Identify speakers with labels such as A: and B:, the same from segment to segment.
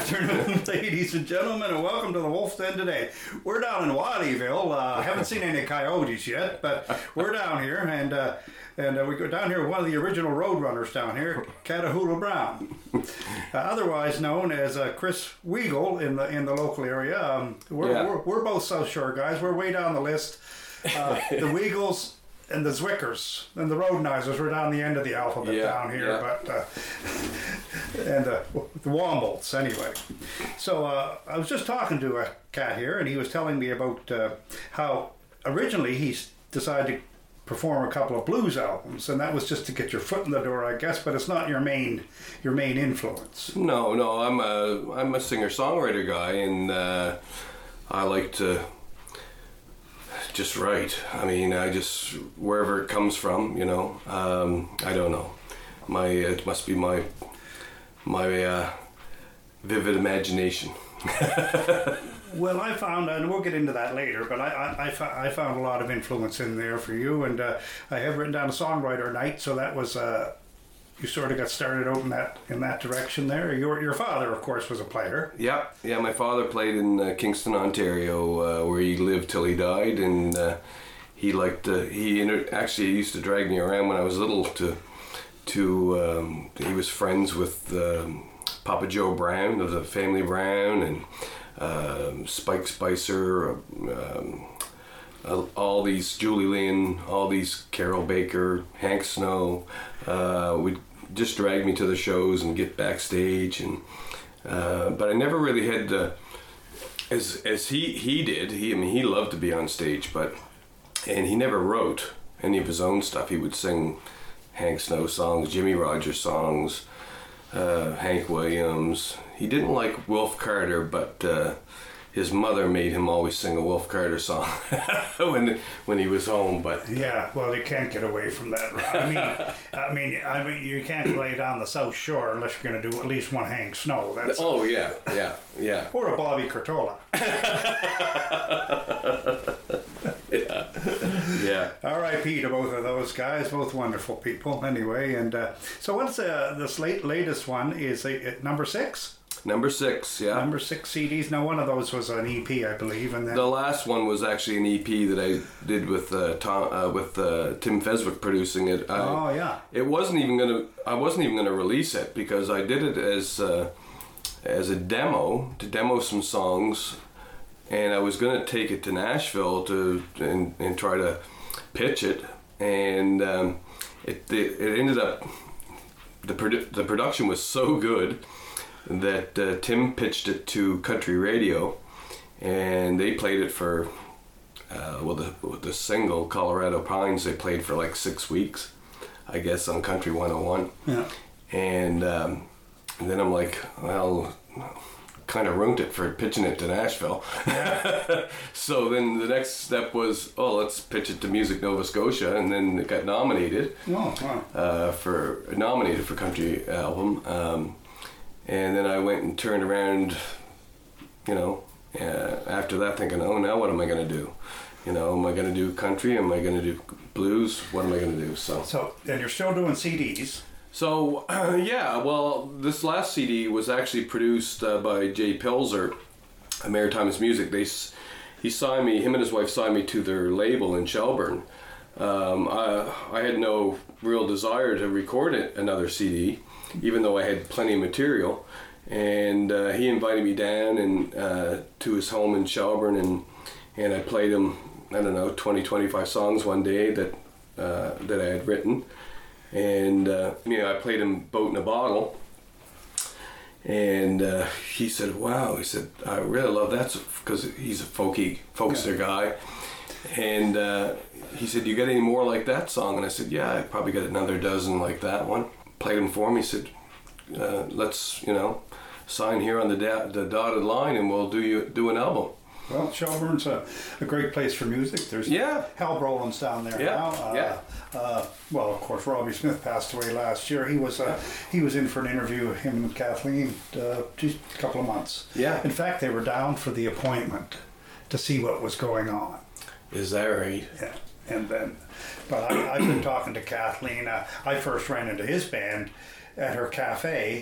A: afternoon, ladies and gentlemen, and welcome to the Wolf's Den today. We're down in Waddyville. I haven't seen any coyotes yet, but we're down here, and we go down here with one of the original Roadrunners down here, Catahoula Brown, otherwise known as Chris Weigel in the local area. We're both South Shore guys. We're way down the list. The Weigels and the Zwickers and the Rodenizers were down the end of the alphabet down here, but and the Wombolts anyway. So I was just talking to a cat here, and he was telling me about how originally he decided to perform a couple of blues albums, and that was just to get your foot in the door, I guess. But it's not your main influence.
B: No, I'm a singer-songwriter guy, and I like to just write. I mean, I just, wherever it comes from, I don't know. It must be my vivid imagination.
A: Well, I found, and we'll get into that later, but I found a lot of influence in there for you, and I have written down a songwriter night, so that was you sort of got started out in that direction there. Your father, of course, was a player.
B: Yeah, my father played in Kingston, Ontario, where he lived till he died, and he actually used to drag me around when I was little he was friends with Papa Joe Brown of the Family Brown, and Spike Spicer, all these Julie Lynn, all these Carol Baker, Hank Snow, would just drag me to the shows and get backstage, and but I never really had as he did. He loved to be on stage, and he never wrote any of his own stuff. He would sing Hank Snow songs, Jimmy Rogers songs, Hank Williams. He didn't like Wilf Carter, but his mother made him always sing a Wilf Carter song when he was home. But
A: yeah, well, you can't get away from that. I mean, you can't lay down the South Shore unless you're going to do at least one Hank Snow.
B: Yeah.
A: Or a Bobby Curtola.
B: Yeah.
A: R.I.P. to both of those guys, both wonderful people. Anyway, and so what's this latest one is number 6?
B: Number 6, yeah.
A: Number 6 CDs. Now, one of those was an EP, I believe, and then
B: the last one was actually an EP that I did with Tim Feswick producing it. It wasn't even I wasn't even gonna release it because I did it as a demo to demo some songs, and I was gonna take it to Nashville and try to pitch it, and it ended up the production was so good that Tim pitched it to country radio, and they played it for the single Colorado Pines. They played for like 6 weeks, I guess, on Country 101.
A: Yeah.
B: And then I'm like, well, kind of ruined it for pitching it to Nashville. Yeah. So then the next step was, let's pitch it to Music Nova Scotia, and then it got nominated. Nominated for country album. And then I went and turned around, after that thinking, now what am I going to do? Am I going to do country? Am I going to do blues? What am I going to do?
A: So, and you're still doing CDs?
B: So, this last CD was actually produced by Jay Pilzer, Maritimes Music. He signed me, him and his wife signed me to their label in Shelburne. I had no real desire to record another CD, even though I had plenty of material, and he invited me down and to his home in Shelburne, and I played him 20-25 songs one day that I had written, and I played him Boat in a Bottle, and he said, wow, he said, I really love that, because he's a folksier guy, and he said, you got any more like that song? And I said, yeah, I probably got another dozen like that one. Played him for me. He said, let's sign here on the dotted line, and we'll do an album.
A: Well, Shelburne's a great place for music. There's Hal Brolin's down there now. Well, of course, Robbie Smith passed away last year. He was in for an interview, him and Kathleen, just a couple of months.
B: Yeah.
A: In fact, they were down for the appointment to see what was going on.
B: Is that right?
A: Yeah. And then, but I've been talking to Kathleen. I first ran into his band at her cafe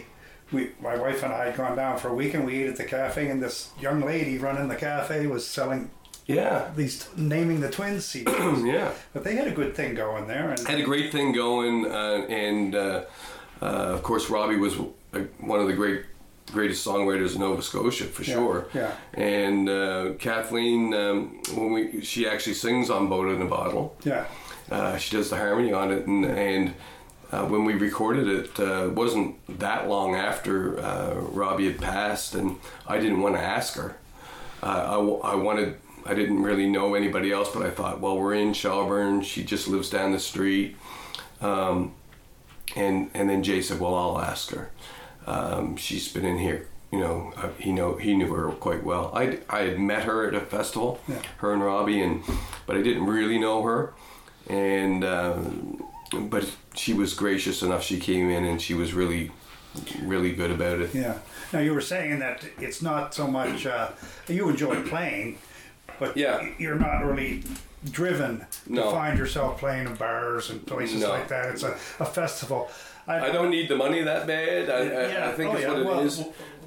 A: my wife and I had gone down for a week, and we ate at the cafe, and this young lady running the cafe was selling these naming the twins CDs.
B: Yeah.
A: But they had a good thing going there. And
B: had a great thing going, and of course Robbie was one of the greatest songwriters in Nova Scotia for sure.
A: Yeah.
B: And Kathleen, she actually sings on Boat in a Bottle.
A: Yeah.
B: She does the harmony on it, and when we recorded it, wasn't that long after Robbie had passed, and I didn't want to ask her. I didn't really know anybody else, but I thought, well, we're in Shelburne. She just lives down the street, and then Jay said, well, I'll ask her. She's been in here. He knew her quite well. I had met her at a festival, her and Robbie, but I didn't really know her, and but she was gracious enough. She came in and she was really, really good about it.
A: Yeah. Now you were saying that it's not so much you enjoy playing, but you're not really driven to find yourself playing in bars and places like that. It's a festival.
B: I don't need the money that bad. I think it's what it is.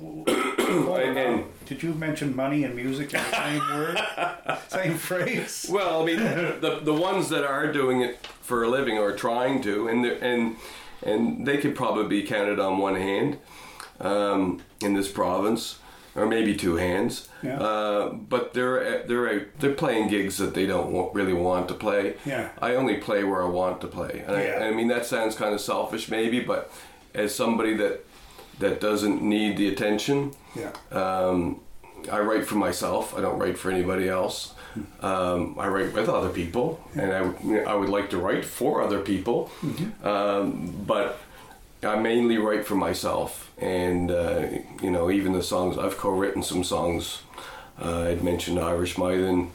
A: Did you mention money and music in the same word? Same phrase?
B: Well, I mean, the ones that are doing it for a living or trying to, and they could probably be counted on one hand in this province, or maybe two hands.
A: Yeah.
B: But they're playing gigs that they don't really want to play.
A: Yeah.
B: I only play where I want to play. And I mean, that sounds kind of selfish maybe, but as somebody that doesn't need the attention, I write for myself. I don't write for anybody else. I write with other people, and I would like to write for other people, but I mainly write for myself. And even the songs I've co-written some songs. I'd mentioned Irish Maiden.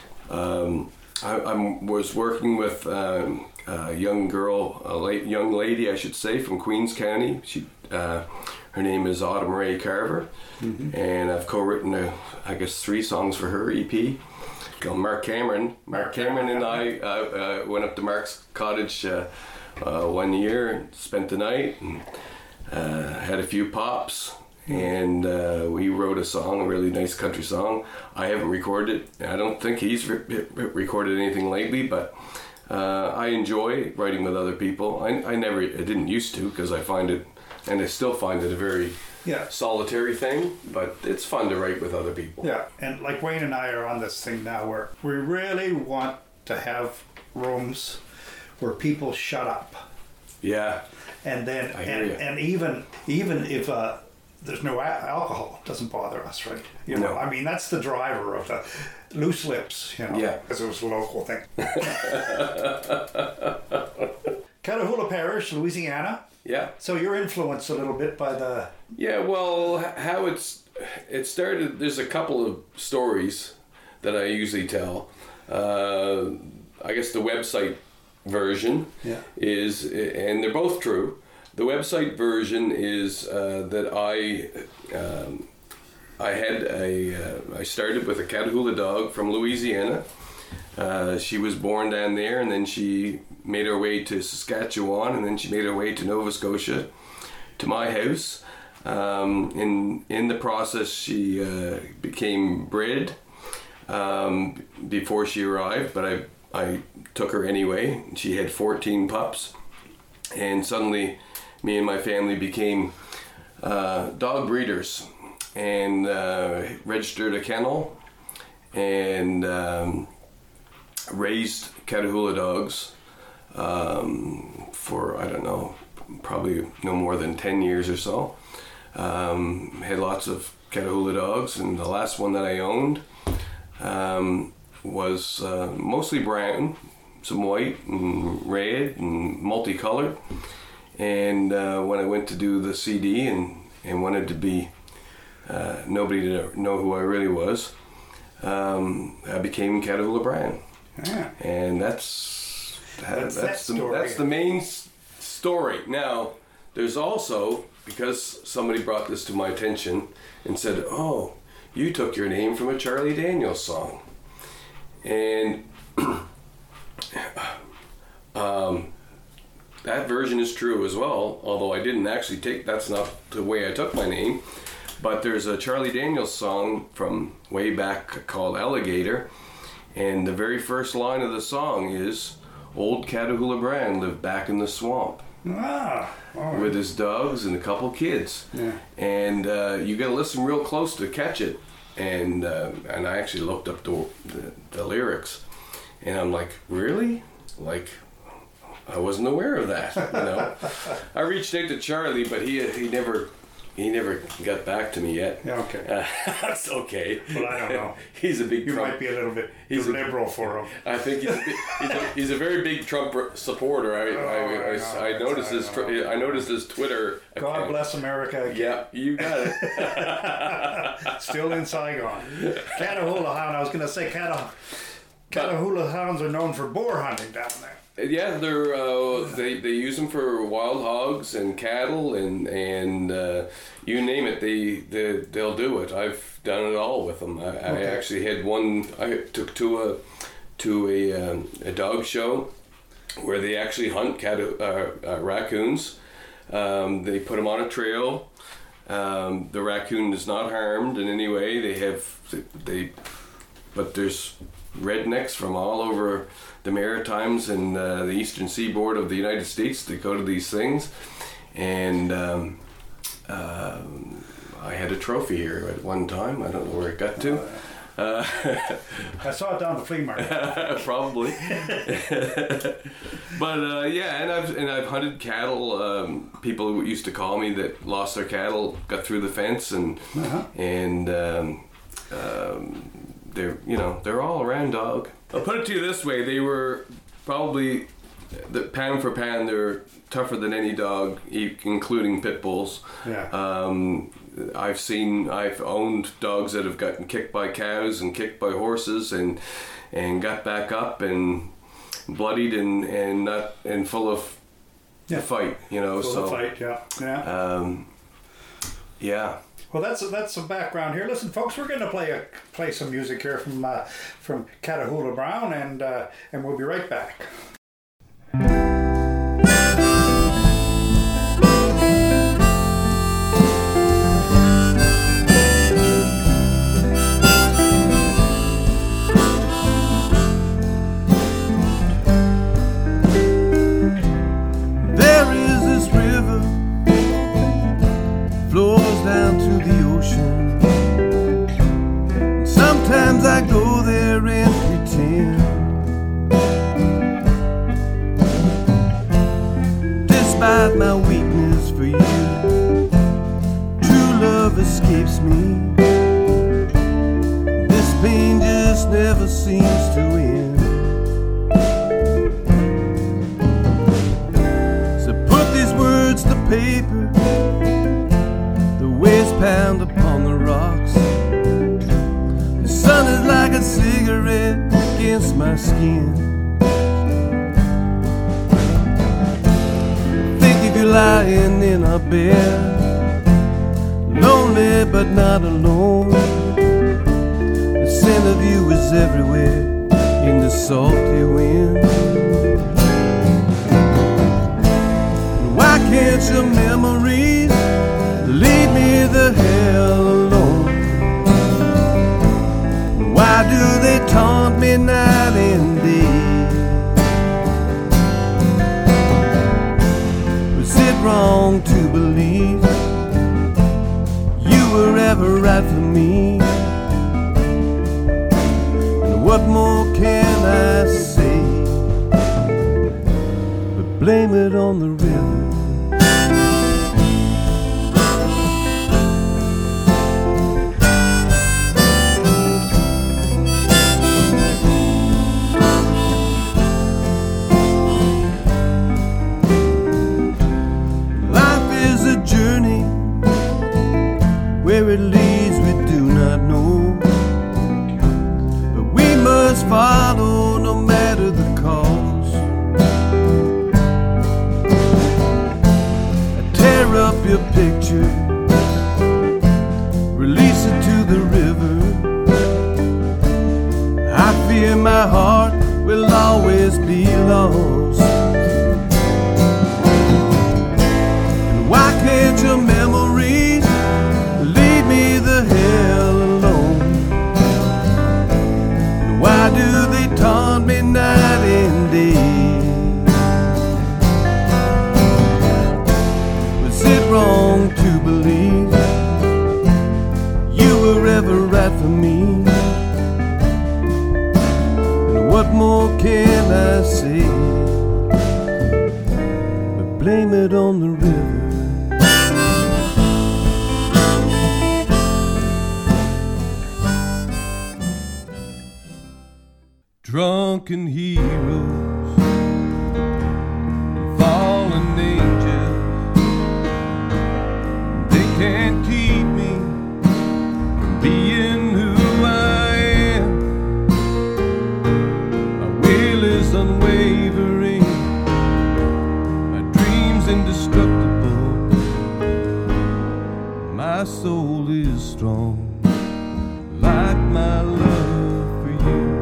B: I was working with a young lady, I should say, from Queens County. Her name is Autumn Ray Carver, and I've co-written, I guess, 3 songs for her EP. Mark Cameron and I went up to Mark's cottage one year and spent the night and had a few pops, and we wrote a song, a really nice country song. I haven't recorded it. I don't think he's recorded anything lately, but I enjoy writing with other people. I didn't used to, because I find it, and I still find it, a very solitary thing, but it's fun to write with other people.
A: Yeah, and like Wayne and I are on this thing now where we really want to have rooms where people shut up.
B: Yeah.
A: And then, and even if there's no alcohol, it doesn't bother us, right?
B: No.
A: I mean, that's the driver of the loose lips, because it was a local thing. Catahoula Parish, Louisiana.
B: Yeah.
A: So you're influenced a little bit by the...
B: Yeah, well, how it started, there's a couple of stories that I usually tell. I guess the website version is, and they're both true. The website version is that I started with a Catahoula dog from Louisiana. She was born down there, and then she made her way to Saskatchewan, and then she made her way to Nova Scotia, to my house. In the process, she became bred before she arrived, but I took her anyway. She had 14 pups, and suddenly me and my family became dog breeders, and registered a kennel, and raised Catahoula dogs for, I don't know, probably no more than 10 years or so. Had lots of Catahoula dogs, and the last one that I owned was mostly brown, some white and red and multicolored. And when I went to do the CD and wanted to be nobody to know who I really was, I became Catahoula Brown.
A: Yeah.
B: And that's the main story. Now, there's also, because somebody brought this to my attention and said, "Oh, you took your name from a Charlie Daniels song," and that version is true as well, although I didn't actually that's not the way I took my name. But there's a Charlie Daniels song from way back called Alligator, and the very first line of the song is, "Old Catahoula Brand lived back in the swamp with his dogs and a couple kids."
A: Yeah.
B: And you got to listen real close to catch it. And I actually looked up the lyrics, and I'm like, really? Like, I wasn't aware of that. You know, I reached out to Charlie, but he never got back to me yet.
A: Yeah, okay.
B: That's okay.
A: Well, I don't know.
B: He's a big
A: You
B: Trump.
A: might be a little bit too liberal for him.
B: I think he's a very big Trump supporter. I noticed his Twitter account.
A: God bless America again.
B: Yeah, you got it.
A: Still in Saigon. Catahoula Hound. I was going to say Catahoula Hounds are known for boar hunting down there.
B: Yeah, they use them for wild hogs and cattle and you name it, they'll do it. I've done it all with them. I actually had one I took to a dog show where they actually hunt raccoons. They put them on a trail. The raccoon is not harmed in any way. But there's rednecks from all over the Maritimes and the eastern seaboard of the United States that go to these things, and I had a trophy here at one time. I don't know where it got to.
A: I saw it down the flea market.
B: Probably. But yeah, and I've hunted cattle. People who used to call me that lost their cattle, got through the fence, and they're all around dog. I'll put it to you this way: they were probably, pound for pound, they're tougher than any dog, including pit bulls.
A: Yeah.
B: I've owned dogs that have gotten kicked by cows and kicked by horses and got back up and bloodied and full of fight.
A: Full of fight. Yeah.
B: Yeah.
A: Well, that's some background here. Listen, folks, we're going to play some music here from Catahoula Brown, and we'll be right back.
C: There is this river flows down to the ocean. Sometimes I go there and pretend. Despite my weakness for you, true love escapes me. This pain just never seems to end. So put these words to paper. Waves pound upon the rocks. The sun is like a cigarette against my skin. Think if you're lying in a bed, lonely but not alone. The scent of you is everywhere in the salty wind. Why can't your memories leave me the hell alone? Why do they taunt me night and day? Was it wrong to believe you were ever right for me? And what more can I say but blame it on the river? Where it leads we do not know, but we must follow no matter the cost. Tear up your picture, release it to the river. I fear my heart will always be lost. more can I say? But blame it on the river. Drunken heroes, fallen angels, they can't keep me from being who I am. My will is unwavering, my dreams indestructible, my soul is strong, like my love for you.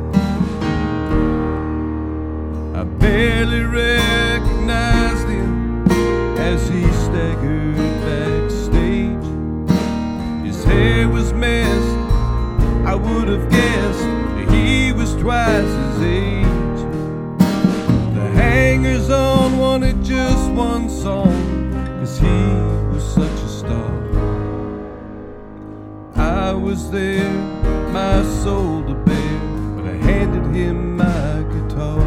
C: I barely recognized him as he staggered backstage. His hair was messed, I would have guessed he was twice his age. The hangers-on wanted just one song, 'cause he was such a star. I was there, my soul to bear, but I handed him my guitar.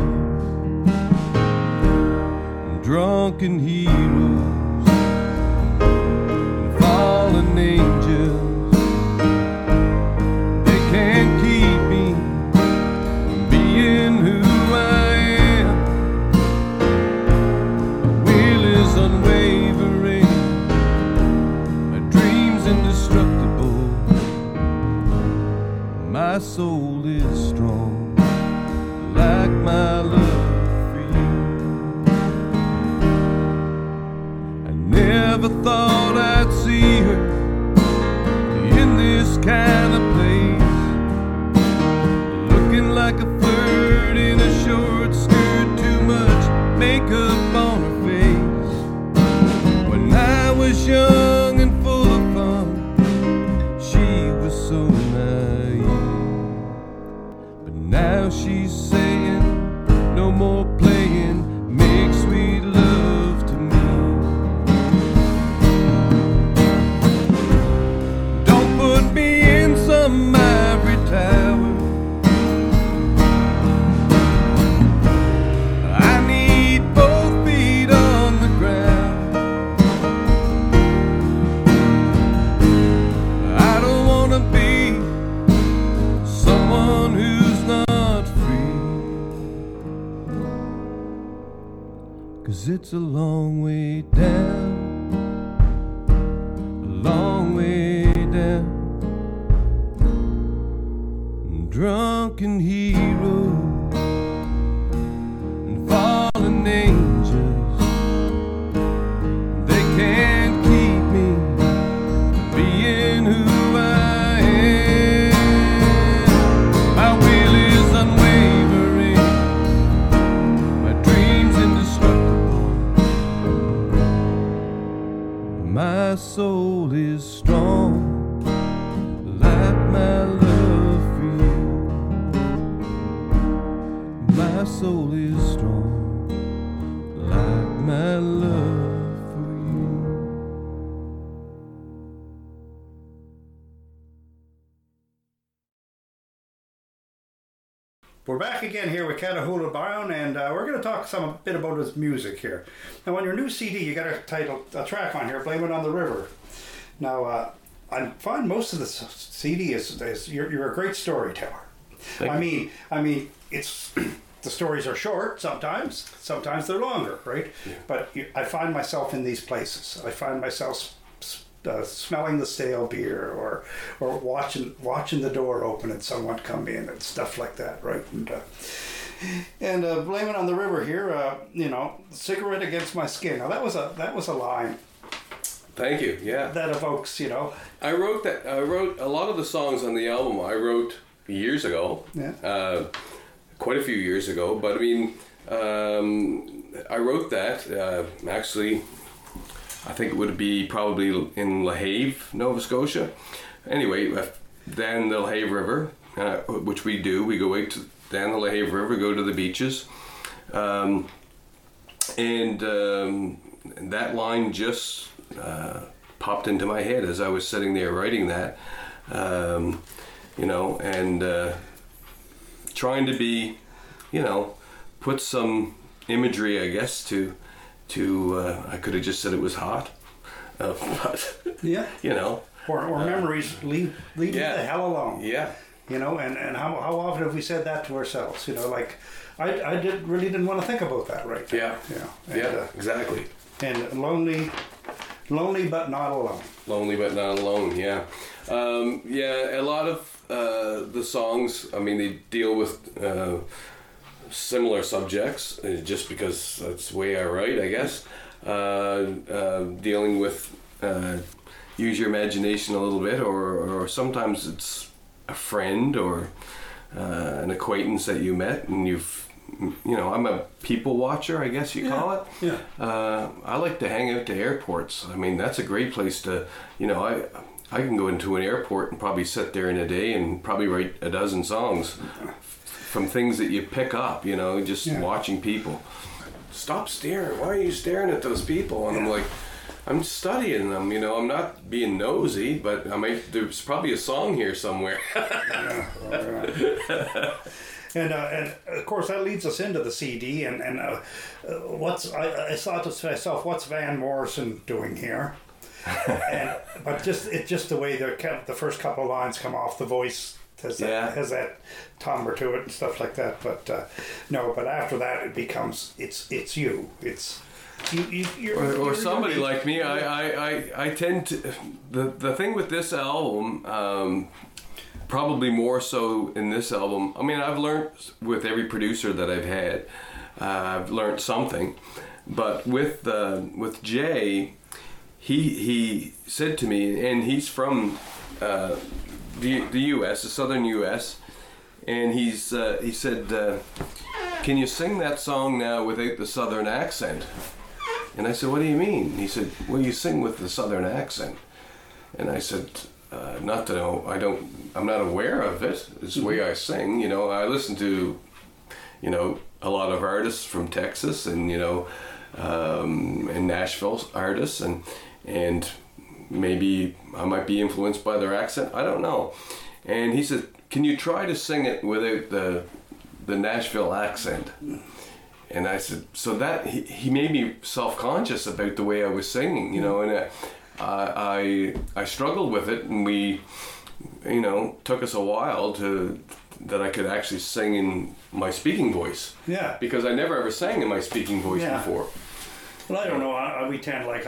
C: Drunken heroes and fallen angels, they can't keep me from being who I am. My will is unwavering, my dreams indestructible, my soul is strong, like my love. Never thought I'd see her in this kind of place, looking like a flirt in a short skirt, too much makeup on her face. When I was young and full of fun, she was so naive, but now she's saying no more playing, make sweet love to me. Some ivory tower, I need both feet on the ground. I don't want to be someone who's not free, 'cause it's a long way down, a long way down. Drunken heroes and fallen angels, they can't keep me from being who I am. My will is unwavering, my dreams indestructible, my soul is strong, like my love. My soul is strong, like my love for you.
A: We're back again here with Catahoula Brown, and we're going to talk a bit about his music here. Now, on your new CD, you got a track on here, "Blame It on the River." Now, I find most of the CD is you're a great storyteller. I mean, it's the stories are short sometimes they're longer, right? Yeah. But I find myself in these places. I find myself smelling the stale beer, or watching the door open and someone come in and stuff like that, right? And "Blame It on the River" here, cigarette against my skin. Now that was a line.
B: Thank you. Yeah.
A: That evokes,
B: I wrote a lot of the songs on the album. I wrote years ago. Yeah. Quite a few years ago, but I mean, I wrote that actually. I think it would be probably in La Have, Nova Scotia. Anyway, down the La Have River, which we do. We go out down the La Have River, go to the beaches, and that line just popped into my head as I was sitting there writing that, and trying to be put some imagery, I guess, to I could have just said it was hot, but
A: Yeah. Or memories leave you the hell alone.
B: Yeah.
A: And how often have we said that to ourselves? Like I really didn't want to think about that right now.
B: Yeah. Exactly.
A: And lonely but not alone.
B: Lonely but not alone. Yeah. A lot of the songs, I mean, they deal with similar subjects, just because that's the way I write, I guess. Dealing with use your imagination a little bit, or sometimes it's a friend or an acquaintance that you met, and I'm a people watcher, I guess you call it.
A: Yeah.
B: I like to hang out to airports. I mean, that's a great place to, I can go into an airport and probably sit there in a day and probably write a dozen songs from things that you pick up, just watching people. Stop staring. Why are you staring at those people? And I'm like, I'm studying them, I'm not being nosy, but there's probably a song here somewhere.
A: And of course that leads us into the CD and I thought to myself, what's Van Morrison doing here? But it's just the way the first couple of lines come off, the voice has that timbre to it and stuff like that. But but after that it becomes it's you. It's
B: you're somebody like me. I tend to the thing with this album. Probably more so in this album. I mean, I've learned with every producer that I've had, I've learned something. But with Jay, he said to me, and he's from the U.S., the southern U.S., and he said, "Can you sing that song now without the southern accent?" And I said, "What do you mean?" He said, "Well, you sing with the southern accent." And I said, "Not that I'm not aware of it. It's the way I sing. I listen to, a lot of artists from Texas and and Nashville artists, and maybe I might be influenced by their accent. I don't know." And he said, "Can you try to sing it without the Nashville accent?" And I said, so that he made me self-conscious about the way I was singing, and I struggled with it, and we, took us a while that I could actually sing in my speaking voice.
A: Yeah.
B: Because I never ever sang in my speaking voice before.
A: Well, I don't know. We tend like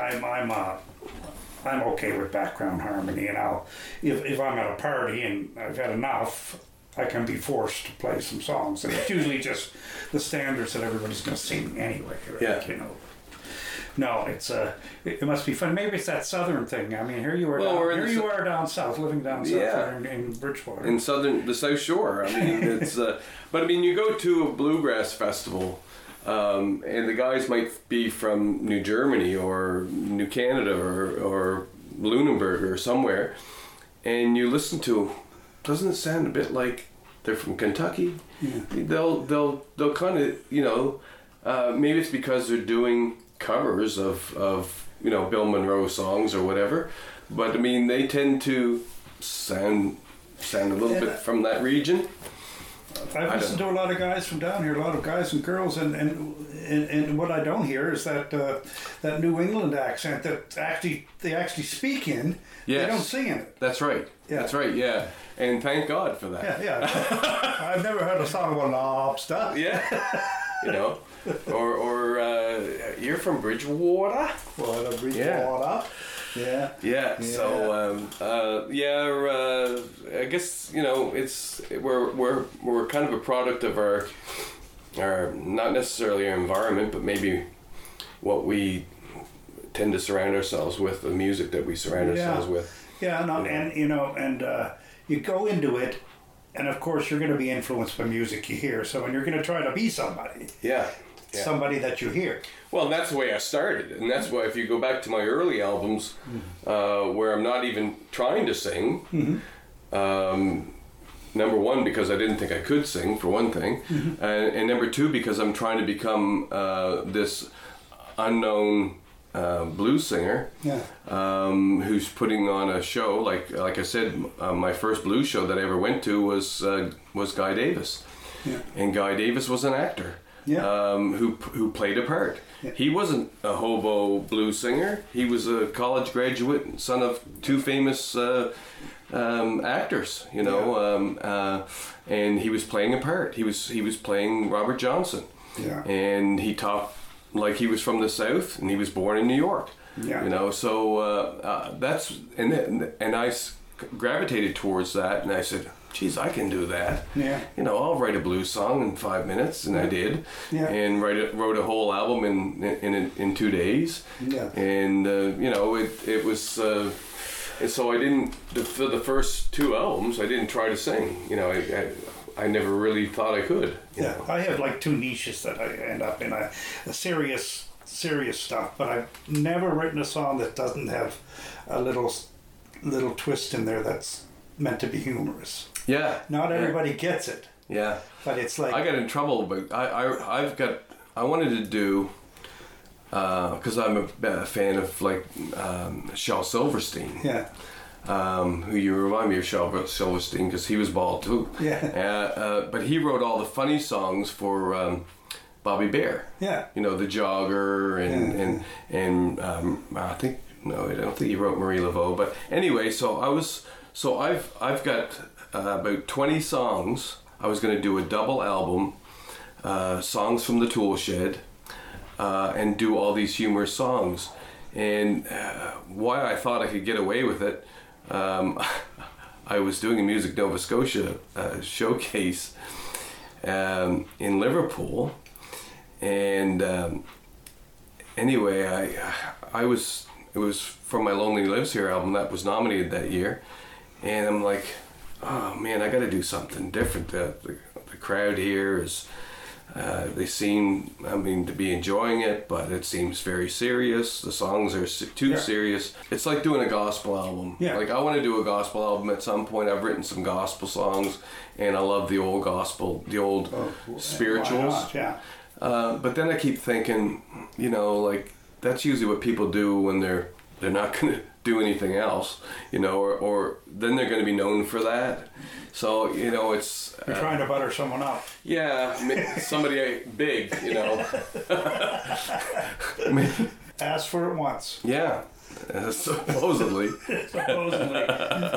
A: I'm okay with background harmony, and if I'm at a party and I've had enough, I can be forced to play some songs, and it's usually just the standards that everybody's going to sing anyway. Right?
B: Yeah.
A: No, it must be fun. Maybe it's that southern thing. I mean, here you are down south, living down south in Bridgewater.
B: In the South Shore. I mean, it's but I mean, you go to a bluegrass festival, and the guys might be from New Germany or New Canada or Lunenburg or somewhere, and you listen to, doesn't it sound a bit like they're from Kentucky?
A: Yeah.
B: They'll kind of, maybe it's because they're doing covers of Bill Monroe songs or whatever, but I mean they tend to sound a little bit from that region.
A: I've listened to a lot of guys from down here, a lot of guys and girls, and what I don't hear is that New England accent that they actually speak in. Yes. They don't sing in it.
B: That's right.
A: Yeah.
B: That's right. Yeah, and thank God for that.
A: Yeah. I've never heard a song about lobster.
B: Yeah. Or you're from Bridgewater?
A: Well, Bridgewater. Yeah.
B: Yeah. So I guess we're kind of a product of our not necessarily our environment, but maybe what we tend to surround ourselves with, the music that we surround ourselves with.
A: Yeah. No, and you go into it. And of course, you're going to be influenced by music you hear. So, and you're going to try to be somebody.
B: Yeah.
A: Somebody that you hear.
B: Well, that's the way I started, and that's why if you go back to my early albums, where I'm not even trying to sing. Number one, because I didn't think I could sing, for one thing, and number two, because I'm trying to become this unknown blues singer, who's putting on a show. Like I said, my first blues show that I ever went to was Guy Davis.
A: Yeah.
B: and Guy Davis was an actor.
A: Yeah.
B: Who played a part.
A: Yeah.
B: He wasn't a hobo blues singer. He was a college graduate, son of two famous actors, you know, and he was playing a part. He was playing Robert Johnson.
A: Yeah.
B: And he talked like he was from the South, and he was born in New York.
A: Yeah.
B: You know, so that's and I gravitated towards that, and I said, geez, I can do that.
A: Yeah.
B: You know, I'll write a blues song in 5 minutes, and I did.
A: Yeah.
B: And wrote a whole album in 2 days.
A: Yeah.
B: And you know, it was. And so I didn't. For the first 2 albums, I didn't try to sing. You know, I never really thought I could.
A: Yeah. I have like 2 niches that I end up in. A serious stuff, but I've never written a song that doesn't have a little twist in there that's meant to be humorous.
B: Yeah.
A: Not everybody gets it.
B: Yeah.
A: But it's like
B: I got in trouble, but I wanted to do because I'm a fan of like Shel Silverstein.
A: Yeah.
B: Who you remind me of Shel Silverstein because he was bald too.
A: Yeah.
B: But he wrote all the funny songs for Bobby Bear.
A: Yeah.
B: You know, The Jogger and I think no, I don't think he wrote Marie Laveau. But anyway, I've got about 20 songs. I was going to do a double album, songs from the Tool Shed, and do all these humorous songs. And why I thought I could get away with it, I was doing a Music Nova Scotia showcase in Liverpool, and anyway, it was from my Lonely Lives Here album that was nominated that year, and I'm like, oh man, I got to do something different. The crowd here is, they seem, I mean, to be enjoying it, but it seems very serious. The songs are too serious. It's like doing a gospel album.
A: Yeah.
B: Like I want to do a gospel album at some point. I've written some gospel songs, and I love the old gospel, the old spirituals.
A: Why not? Yeah.
B: But then I keep thinking, you know, like that's usually what people do when they're not going to do anything else, you know, or then they're going to be known for that. So, you know, it's...
A: You're trying to butter someone up.
B: Yeah, somebody big, you know.
A: Ask for it once.
B: Yeah, supposedly.
A: Supposedly.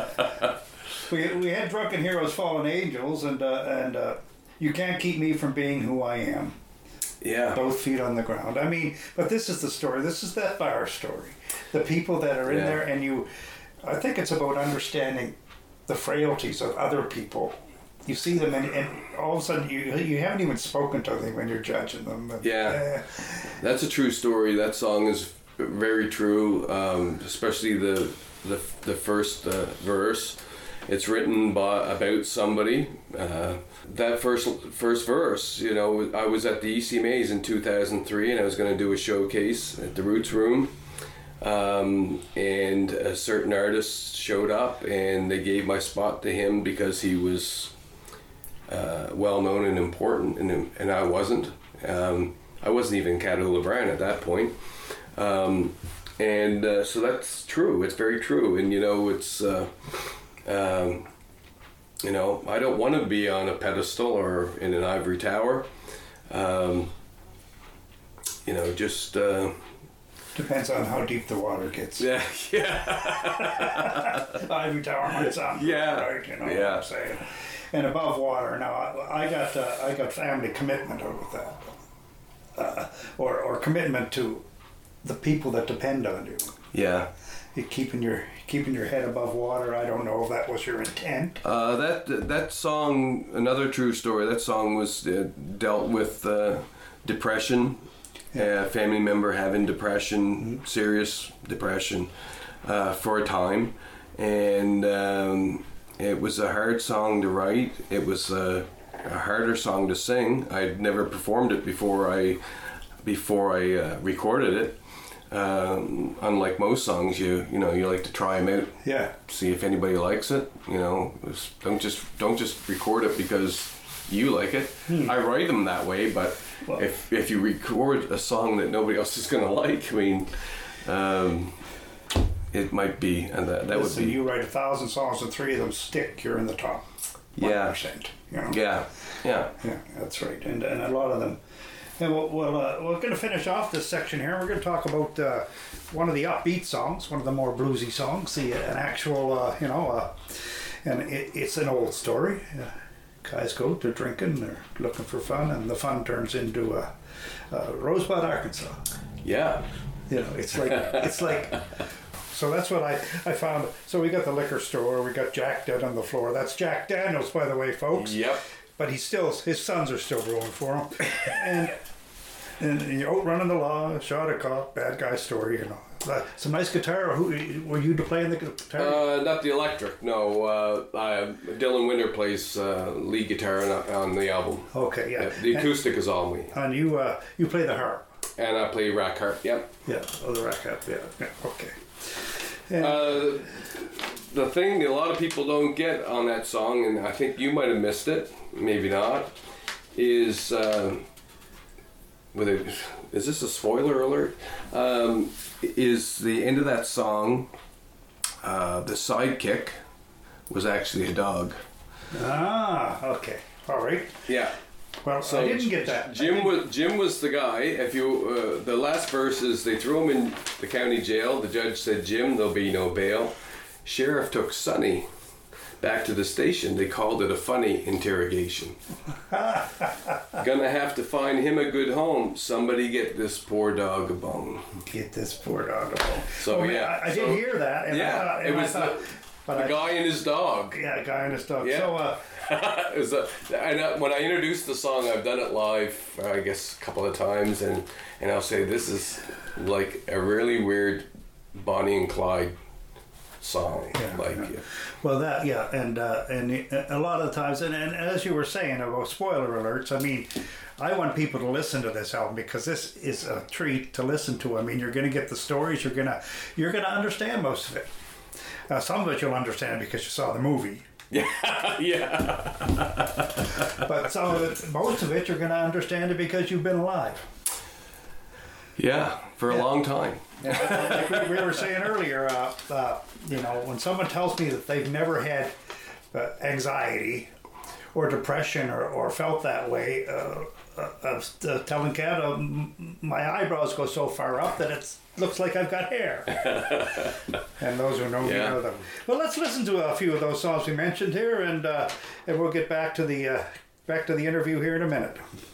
A: We had Drunken Heroes, Fallen Angels, and You Can't Keep Me From Being Who I Am.
B: Yeah.
A: Both feet on the ground. I mean, but this is the story. This is that bar story. The people that are in there, and I think it's about understanding the frailties of other people. You see them, and all of a sudden, you haven't even spoken to them when you're judging them.
B: Yeah. That's a true story. That song is very true, especially the first verse. It's written about somebody. That first verse, you know, I was at the ECMAs in 2003, and I was going to do a showcase at the Roots Room, and a certain artist showed up, and they gave my spot to him because he was well known and important, and I wasn't. I wasn't even Catahoula Bryan at that point, and so that's true. It's very true, and you know, it's. You know, I don't want to be on a pedestal or in an ivory tower. You know, just...
A: Depends on how deep the water gets.
B: Yeah.
A: Ivory tower might sound right, you know what I'm saying. And above water. Now, I got family commitment over that. Or commitment to the people that depend on you.
B: Yeah.
A: You're keeping your head above water. I don't know if that was your intent.
B: That song, another true story. That song was dealt with depression. Family member having depression, serious depression, for a time, and it was a hard song to write. It was a harder song to sing. I'd never performed it before I recorded it. Unlike most songs, you like to try them out, see if anybody likes it. You know, don't just record it because you like it. I write them that way, but if you record a song that nobody else is going to like, I mean, it might be, and that would be.
A: You write 1,000 songs and 3 of them stick, you're in the top.
B: Yeah.
A: 1%. You know?
B: Yeah. Yeah.
A: Yeah, that's right. And a lot of them. And we're going to finish off this section here. We're going to talk about one of the upbeat songs, one of the more bluesy songs, an actual, and it's an old story. Guys go, they're drinking, they're looking for fun, and the fun turns into Rosebud, Arkansas.
B: Yeah.
A: You know, it's like. So that's what I found. So we got the liquor store. We got Jack dead on the floor. That's Jack Daniels, by the way, folks.
B: Yep.
A: But his sons are still rolling for him. And outrunning the law, shot a cop, bad guy story, you know. Some nice guitar. Who were you to play the guitar?
B: Not the electric. No. Dylan Winter plays lead guitar on the album.
A: Okay, yeah.
B: The acoustic is all me.
A: And you play the harp.
B: And I play rack harp. Yep.
A: Yeah. Oh, the rack harp. Yeah. Okay.
B: The thing that a lot of people don't get on that song, and I think you might have missed it, maybe not, is is this a spoiler alert? Is the end of that song, the sidekick was actually a dog.
A: Ah, okay. All right.
B: Yeah.
A: Well, so I didn't get that.
B: Jim was the guy. If you the last verse is they threw him in the county jail. The judge said, "Jim, there'll be no bail." Sheriff took Sonny back to the station. They called it a funny interrogation. Gonna have to find him a good home. Somebody get this poor dog a bone.
A: Get this poor dog a bone.
B: So yeah,
A: I did hear that. And
B: yeah, it was the guy and his dog.
A: Yeah, guy and his dog.
B: Yeah.
A: So.
B: When I introduced the song, I've done it live, I guess, a couple of times, and I'll say this is like a really weird Bonnie and Clyde song.
A: Yeah. Well, and a lot of times, and as you were saying about spoiler alerts, I mean, I want people to listen to this album because this is a treat to listen to. I mean, you're going to get the stories, you're going to understand most of it. Some of it you'll understand because you saw the movie.
B: Yeah, yeah.
A: But most of it, you're going to understand it because you've been alive.
B: Yeah, for a long time.
A: Like we were saying earlier, when someone tells me that they've never had anxiety or depression or felt that way, telling Kat, my eyebrows go so far up that it looks like I've got hair. And those who know me know them. Well, let's listen to a few of those songs we mentioned here, and we'll get back to the interview here in a minute.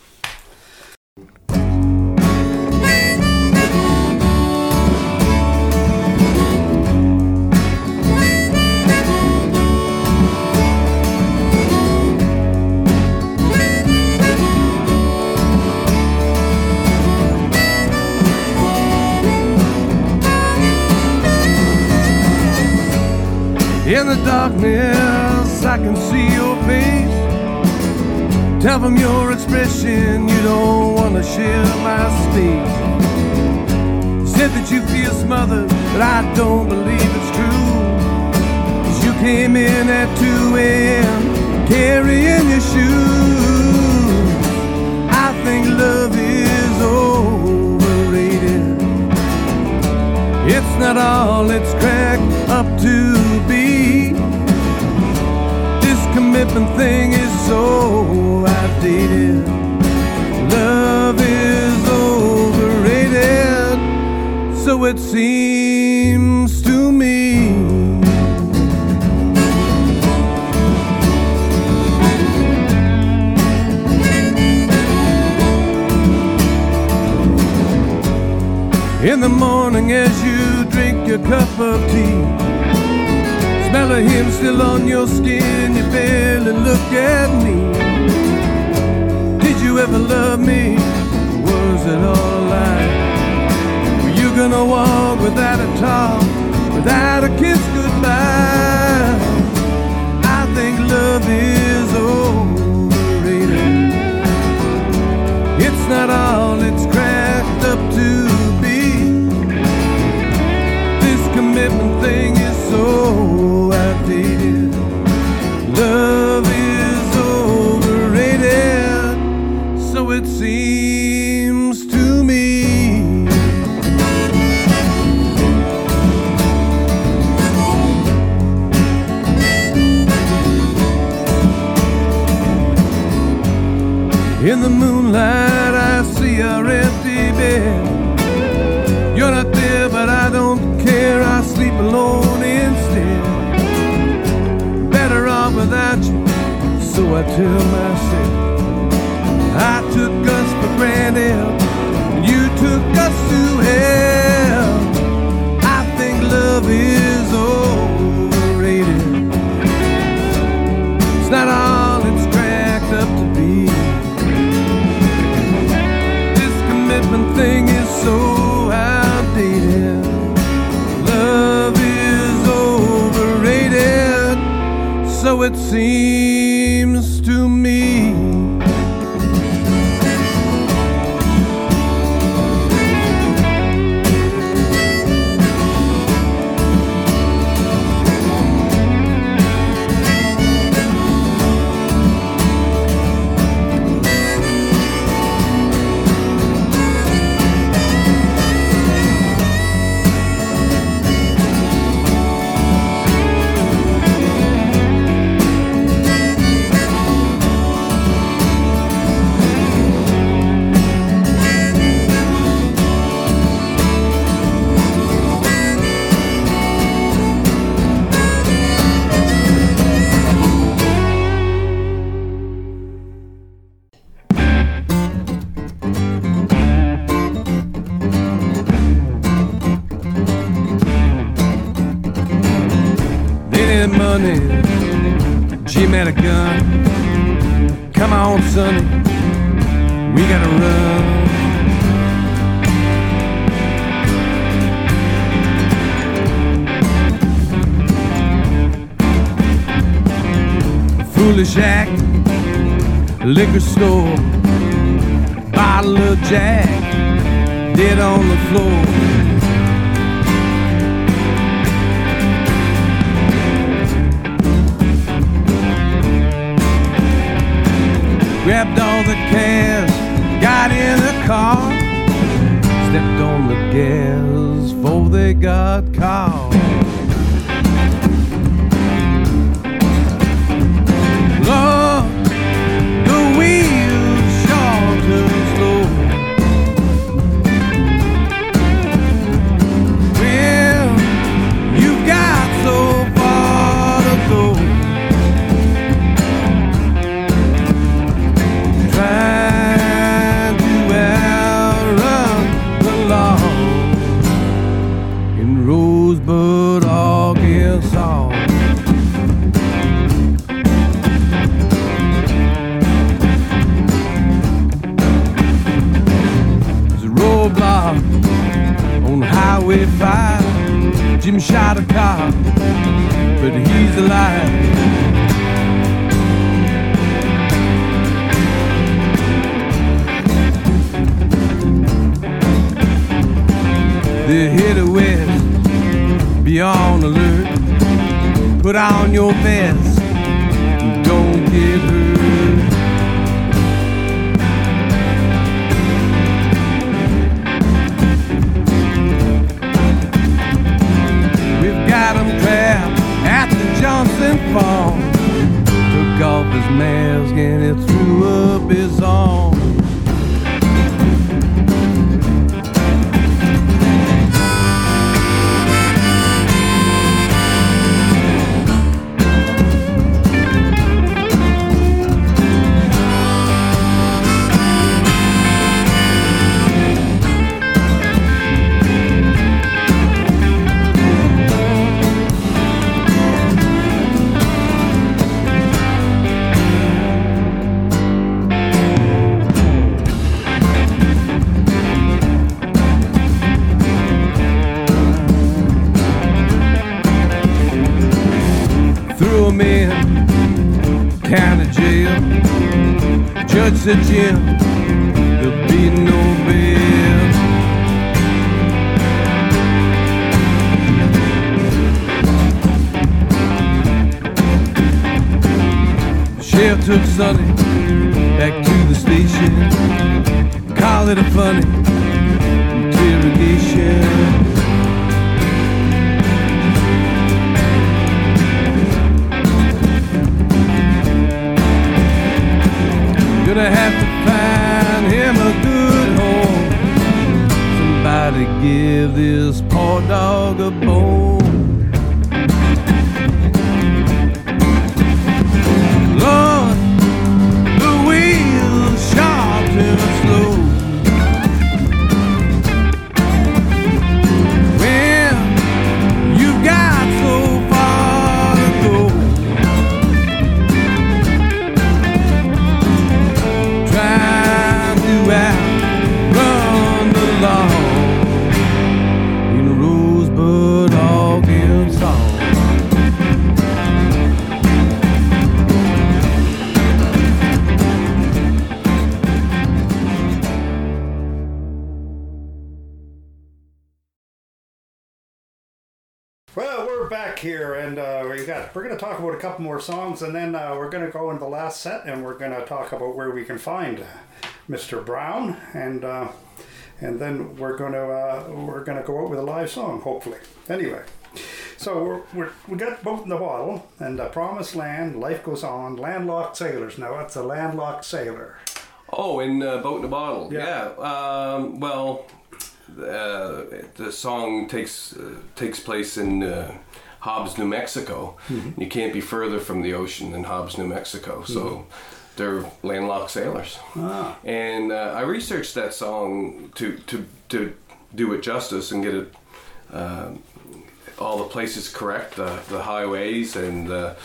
C: In the darkness, I can see your face. Tell from your expression you don't want to share my space. You said that you feel smothered, but I don't believe it's true. 'Cause you came in at 2 a.m. carrying your shoes. I think love is overrated. It's not all it's cracked up to be. This commitment thing is so outdated. Love is overrated, so it seems to me. In the morning as you drink your cup of tea, smell of him still on your skin, you barely look at me. Did you ever love me? Was it all a lie? Were you gonna walk without a talk, without a kiss goodbye? I think love is overrated. It's not all it's cracked up to be. Commitment thing is so outdated. Love is overrated, so it seems to me. In the moonlight I see our empty bed. You're not there but I don't care, I sleep alone instead. Better off without you, so I tell myself. I took us for granted, you took us to hell. I think love is overrated. It's not all it's cracked up to be. This commitment thing is so outdated. Love is overrated, so it seems to me. Money, Jim had a gun. Come on, Sonny, we gotta run. Foolish act, liquor store, bottle of Jack, dead on the floor. Grabbed all the cash, got in the car, stepped on the gas before they got caught. Lord, the wheels sure turn slow. Well, you got so far to go. Trying to outrun the law in Rosebud, Arkansas. There's a roadblock on Highway 5. Jim shot a cop, but he's alive. They're headed west, be on alert. Put on your vest, don't get hurt. We've got him trapped at the Johnson Farm. Took off his mask and it threw up his arm. Threw him in county jail. Judge said, Jim, there'll be no bail. Sheriff took Sonny back to the station. Call it a funny interrogation. Gonna have to find
A: We're back here, and we're going to talk about a couple more songs, and then we're going to go into the last set, and we're going to talk about where we can find Mr. Brown, and then we're going to go out with a live song, hopefully. Anyway, so we got Boat in the Waddle and Promised Land, Life Goes On, Landlocked Sailors. Now, what's a landlocked sailor?
B: Oh, in Boat in a Bottle.
A: Yeah.
B: Well, the song takes place in Hobbs, New Mexico. Mm-hmm. You can't be further from the ocean than Hobbs, New Mexico. So mm-hmm. they're landlocked sailors. Ah. And I researched that song to do it justice and get it all the places correct, the highways and the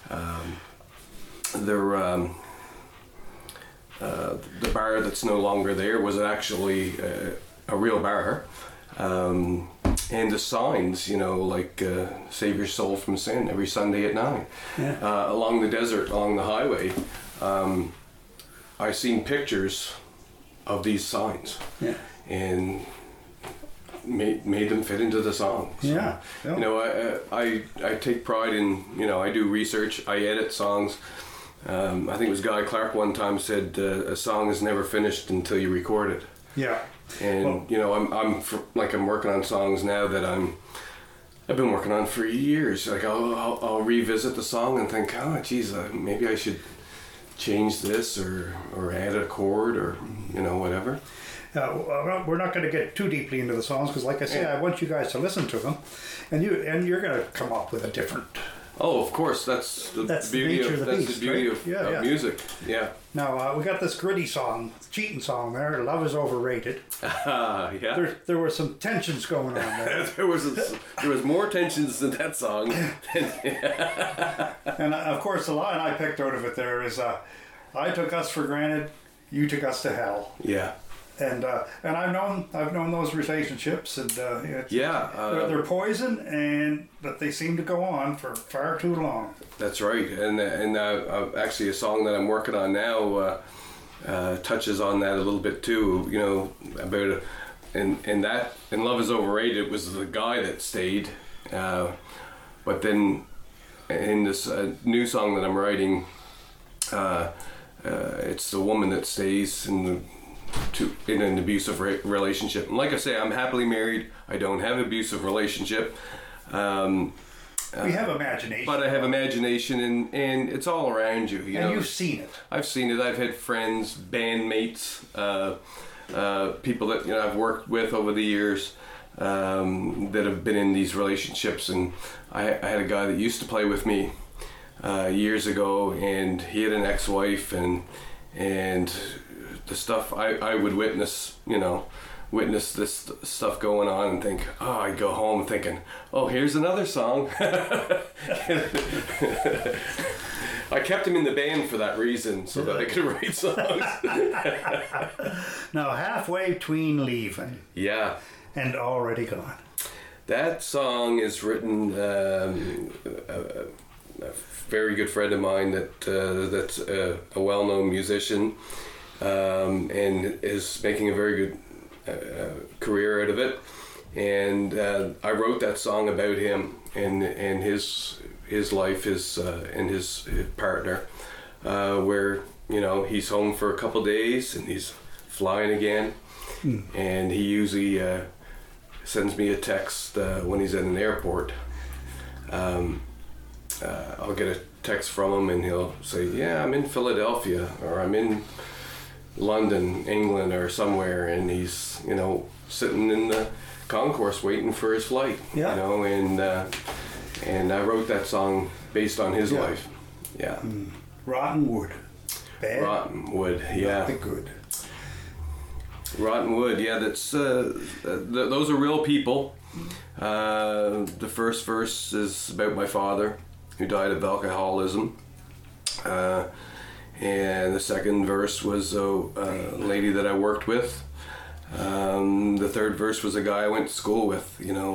B: bar that's no longer there was actually a real bar, and the signs, like save your soul from sin every Sunday at 9. Yeah. Along the desert, along the highway, I seen pictures of these signs, yeah, and made them fit into the song. So, yeah. I take pride in, I do research, I edit songs. I think it was Guy Clark one time said a song is never finished until you record it. Yeah. And I'm working on songs now that I've been working on for years. Like I'll revisit the song and think, oh geez, maybe I should change this or add a chord or whatever. We're not going to get too deeply into the songs because, like I say, I want you guys to listen to them, and you're going to come up with a different. Oh, of course, that's the beauty of music. Yeah. Now we got this gritty song, cheating song there. Love is overrated. Yeah. There were some tensions going on there. there was more tensions in that song. And of course, the line I picked out of it there is, "I took us for granted, you took us to hell." Yeah. And I've known those relationships, and they're poison, but they seem to go on for far too long. That's right, and actually a song that I'm working on now touches on that a little bit too. About and Love Is Overrated. It was the guy that stayed, but then in this new song that I'm writing, it's the woman that stays in an abusive relationship. And like I say, I'm happily married. I don't have an abusive relationship. We have imagination. But I have imagination, and it's all around you. And you've seen it. I've seen it. I've had friends, bandmates, people that I've worked with over the years that have been in these relationships. And I had a guy that used to play with me years ago, and he had an ex-wife, and the stuff I would witness this stuff going on and think, I'd go home thinking, here's another song. I kept him in the band for that reason, so that I could write songs. Now, halfway between leaving. Yeah. And already gone. That song is written, a very good friend of mine that's a well-known musician. And is making a very good career out of it, and I wrote that song about him and his life, and his partner, where he's home for a couple days and he's flying again, and he usually sends me a text when he's at an airport. I'll get a text from him and he'll say, "Yeah, I'm in Philadelphia," or "I'm in London, England," or somewhere, and he's sitting in the concourse waiting for his flight. Yeah. And I wrote that song based on his life. Yeah. Rotten Wood. Bad. Rotten Wood. Yeah. Not good. Rotten Wood. Yeah. That's those are real people. The first verse is about my father, who died of alcoholism. And the second verse was a lady that I worked with. The third verse was a guy I went to school with.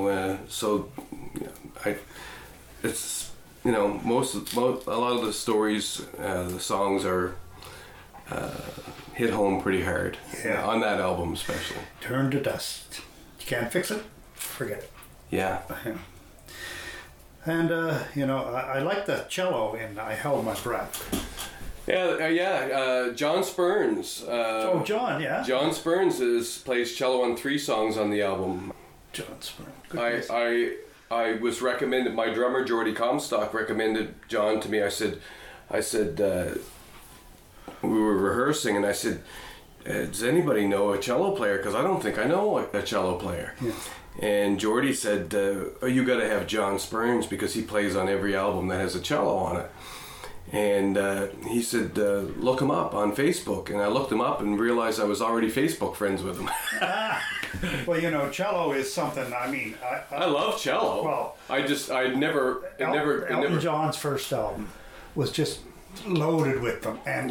B: It's a lot of the stories, the songs are hit home pretty hard. Yeah. On that album especially. Turn to dust. You can't fix it. Forget it. Yeah.
A: And, I like the cello in I Held My Breath.
B: John Spurns.
A: John, yeah.
B: John Spurns plays cello on 3 songs on the album.
A: John Spurns.
B: I was recommended, my drummer Jordy Comstock recommended John to me. I said, we were rehearsing and I said, does anybody know a cello player? Because I don't think I know a cello player. Yeah. And Jordy said, you got to have John Spurns because he plays on every album that has a cello on it. And he said, look him up on Facebook. And I looked him up and realized I was already Facebook friends with him.
A: Well, cello is something,
B: I love cello.
A: Well, Elton John's first album was just loaded with them. And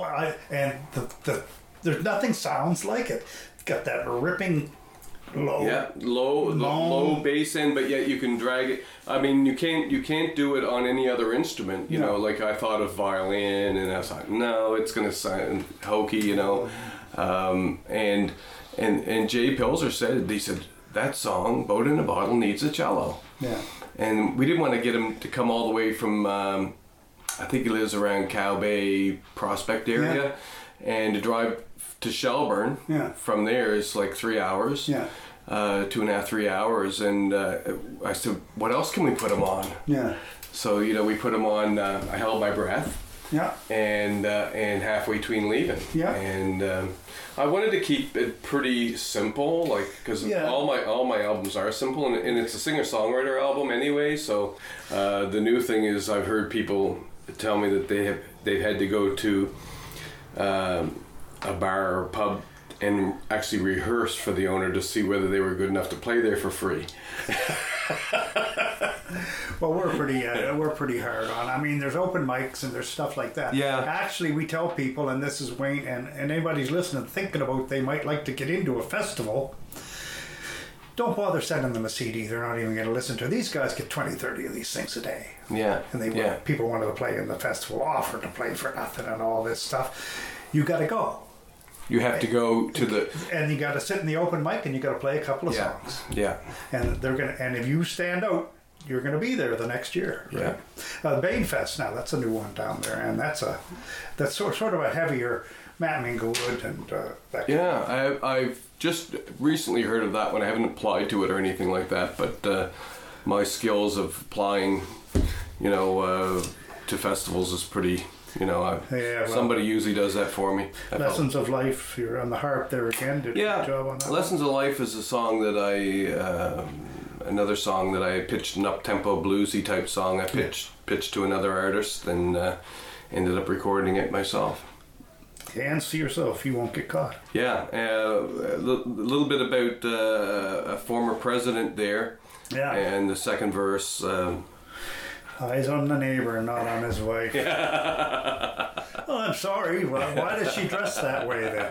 A: there's nothing sounds like it. It's got that ripping low
B: bass end, but yet you can drag it. I mean, you can't do it on any other instrument. You know, like I thought of violin, and I was like, no, it's gonna sound hokey. And Jay Pilzer said, that song, Boat in a Bottle, needs a cello.
A: Yeah.
B: And we didn't want to get him to come all the way from. I think he lives around Cow Bay Prospect area, and to drive to Shelburne from there is like 3 hours. Yeah. 2.5, 3 hours, and I said, what else can we put him on? Yeah. So we put him on I Held My Breath. Yeah. And Halfway Between Leaving. Yeah. And I wanted to keep it pretty simple, like because all my albums are simple, and it's a singer-songwriter album anyway. So the new thing is I've heard people tell me that they've had to go to a bar or pub and actually rehearse for the owner to see whether they were good enough to play there for free.
A: Well, we're pretty hard on. There's open mics and there's stuff like that. Yeah. Actually, we tell people, and this is Wayne, and anybody's listening, thinking about they might like to get into a festival, don't bother sending them a CD. They're not even going to listen to it. These guys get 20, 30 of these things a day. Yeah. And people wanted to play in the festival, offer to play for nothing and all this stuff. You got to go.
B: You have to go to the...
A: And you got to sit in the open mic and you got to play a couple of songs. Yeah. And and if you stand out, you're going to be there the next year. Right? Yeah. Banefest now, that's a new one down there, and that's sort of a heavier Matt Minglewood and that.
B: Yeah, I've just recently heard of that one. I haven't applied to it or anything like that, but my skills of applying, to festivals is pretty. Somebody usually does that for me.
A: Lessons of Life, you're on the harp there again. Did a good job on that.
B: Lessons of Life is a song that another song that I pitched, an up-tempo bluesy type song. I pitched to another artist and ended up recording it myself.
A: Hands to yourself, you won't get caught.
B: Yeah, a little bit about a former president there. Yeah. And the second verse...
A: eyes on the neighbor, not on his wife. Oh, I'm sorry. Why does she dress that way then?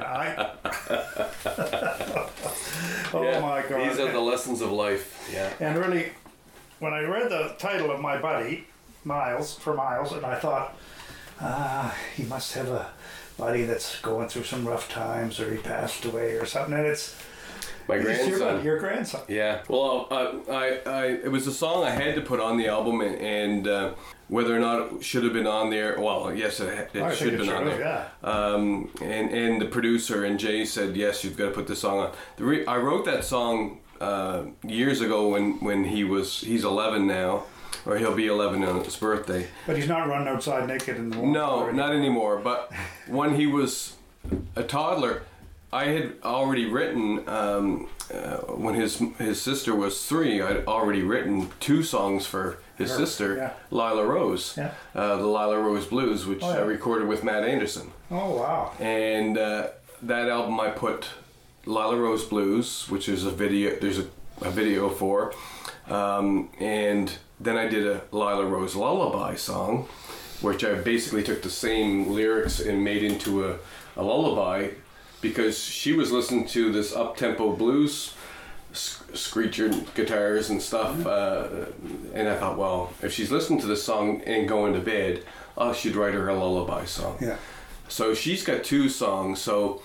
A: My God.
B: These are the lessons of life. Yeah.
A: And really, when I read the title of my buddy, Miles, and I thought, he must have a buddy that's going through some rough times, or he passed away or something, and it's...
B: My grandson.
A: Your grandson.
B: Yeah. Well, it was a song I had to put on the album, and whether or not it should have been on there, well, yes, it should have been on there. Yeah. And the producer and Jay said, yes, you've got to put the song on. I wrote that song years ago when he's 11 now, or he'll be 11 on his birthday.
A: But he's not running outside naked in the morning.
B: No, not anymore. But when he was a toddler, I had already written, when his sister was 3, I'd already written 2 songs for his sister, Lila Rose, the Lila Rose Blues, which I recorded with Matt Anderson.
A: Oh, wow.
B: And that album I put Lila Rose Blues, which is there's a video for, and then I did a Lila Rose Lullaby song, which I basically took the same lyrics and made into a lullaby, because she was listening to this up-tempo blues, screecher guitars and stuff, and I thought, well, if she's listening to this song and going to bed, I should write her a lullaby song. Yeah. So she's got 2 songs, so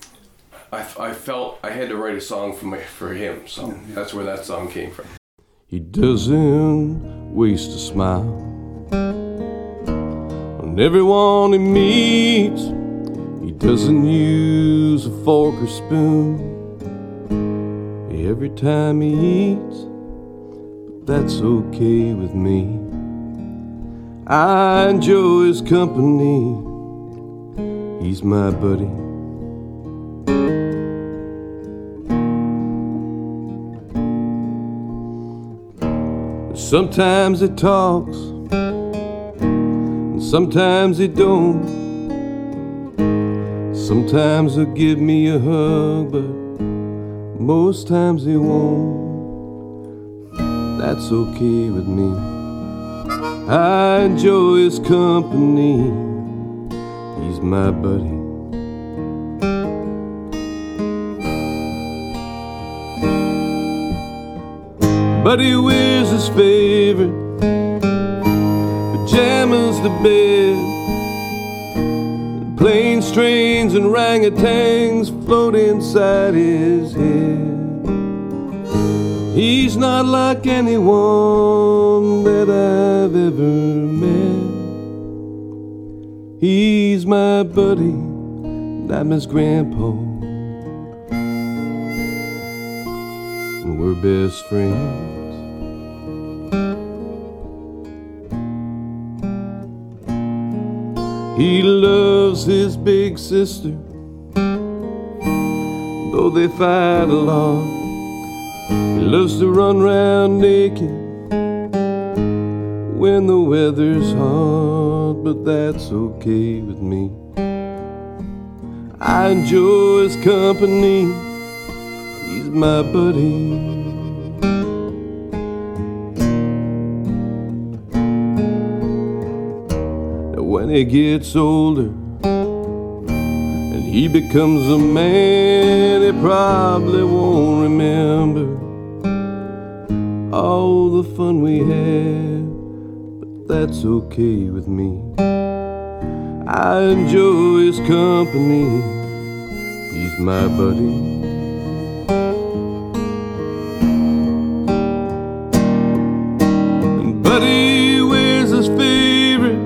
B: I felt I had to write a song for him, so that's where that song came from.
C: He doesn't waste a smile on everyone he meets. He doesn't use a fork or spoon every time he eats, but that's okay with me. I enjoy his company. He's my buddy. Sometimes he talks, and sometimes he don't. Sometimes he'll give me a hug, but most times he won't. That's okay with me. I enjoy his company. He's my buddy. Buddy wears his favorite pajamas to bed. Planes, trains, and orangutans float inside his head. He's not like anyone that I've ever met. He's my buddy, and I'm his grandpa, and we're best friends. He loves his big sister, though they fight a lot. He loves to run around naked when the weather's hot, but that's okay with me. I enjoy his company. He's my buddy. When he gets older and he becomes a man, he probably won't remember all the fun we had, but that's okay with me. I enjoy his company. He's my buddy. And Buddy wears his favorite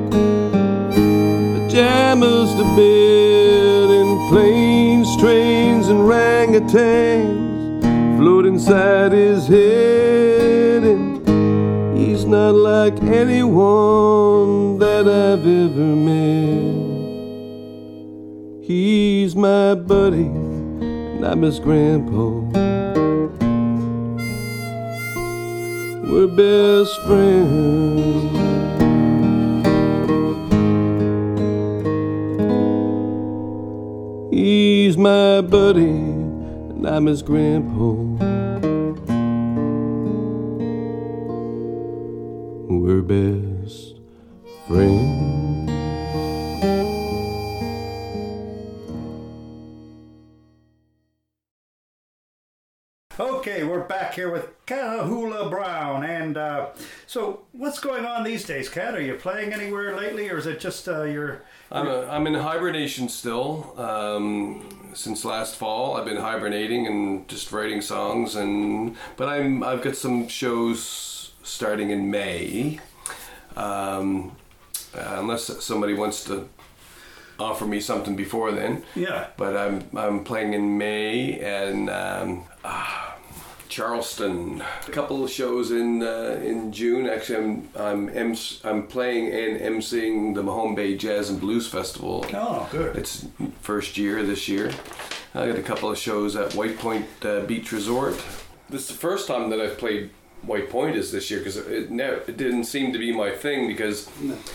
C: pajamas to bed, and planes, trains, and orangutans float inside his head. And he's not like anyone that I've ever met. He's my buddy, and I'm his grandpa. We're best friends. He's my buddy, and I'm his grandpa. We're best friends.
A: Okay, we're back here with Catahoula Brown, and so what's going on these days, Cat? Are you playing anywhere lately, or is it just your?
B: I'm in hibernation still. Since last fall, I've been hibernating and just writing songs, but I've got some shows starting in May, unless somebody wants to offer me something before then.
A: Yeah.
B: But I'm playing in May and Charleston. A couple of shows in June. Actually, I'm playing and emceeing the Mahone Bay Jazz and Blues Festival.
A: Oh, good.
B: It's first year this year. I got a couple of shows at White Point Beach Resort. This is the first time that I've played White Point is this year, because it didn't seem to be my thing, because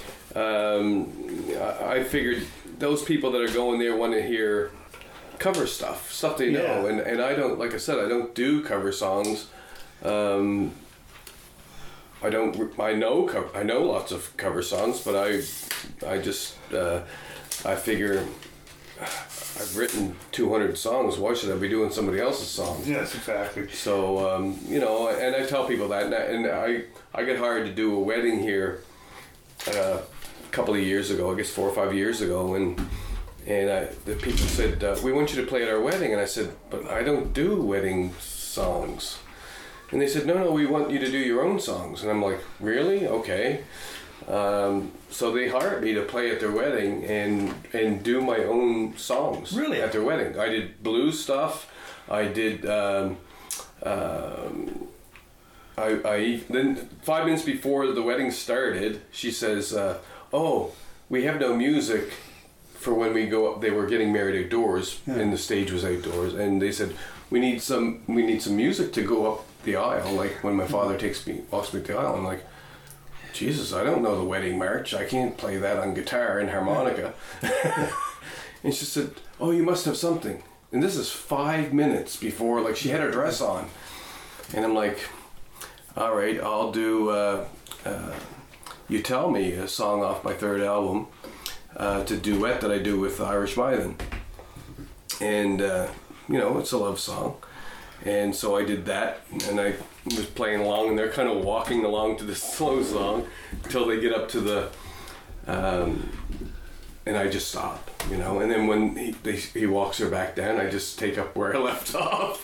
B: I figured those people that are going there want to hear cover stuff they know, and I don't, like I said, I don't do cover songs. I know lots of cover songs, but I figure I've written 200 songs. Why should I be doing somebody else's songs?
A: Yes, exactly.
B: So and I tell people that, and I got hired to do a wedding here a couple of years ago, I guess 4 or 5 years ago, and the people said, we want you to play at our wedding, and I said, but I don't do wedding songs. And they said, no, we want you to do your own songs. And I'm like, really? Okay. So they hired me to play at their wedding and do my own songs.
A: Really?
B: At their wedding. I did blues stuff. I did. Then 5 minutes before the wedding started, she says, "Oh, we have no music for when we go up." They were getting married outdoors, and the stage was outdoors, and they said, "We need some music to go up the aisle, like when my father walks me up the aisle." I'm like, Jesus, I don't know the wedding march. I can't play that on guitar and harmonica. And she said, "Oh, you must have something." And this is 5 minutes before, like, she had her dress on. And I'm like, all right, I'll do You Tell Me, a song off my third album, to duet that I do with Irish Mythen. And, it's a love song. And so I did that, and I was playing along, and they're kind of walking along to this slow song until they get up to the, and I just stop, and then when he walks her back down, I just take up where I left off.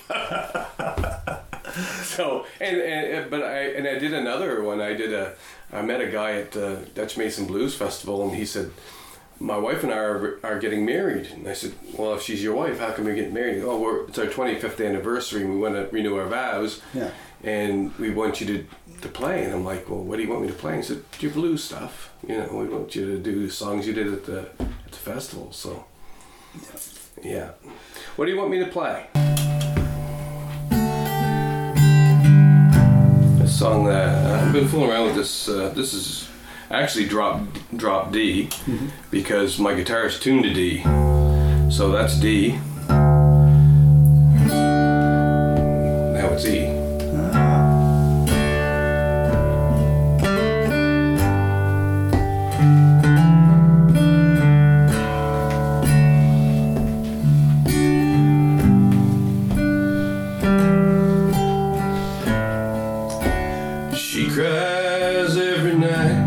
B: So, but I did another one. I met a guy at the Dutch Mason Blues Festival, and he said, "My wife and I are getting married." And I said, "Well, if she's your wife, how can we get married?" "Oh, it's our 25th anniversary, and we want to renew our vows, and we want you to play." And I'm like, "Well, what do you want me to play?" And he said, "Your blues stuff. We want you to do the songs you did at the festival." So, yeah. What do you want me to play? A song that I've been fooling around with this. This is actually drop D, because my guitar is tuned to D, so that's D. Now it's E. She cries every night,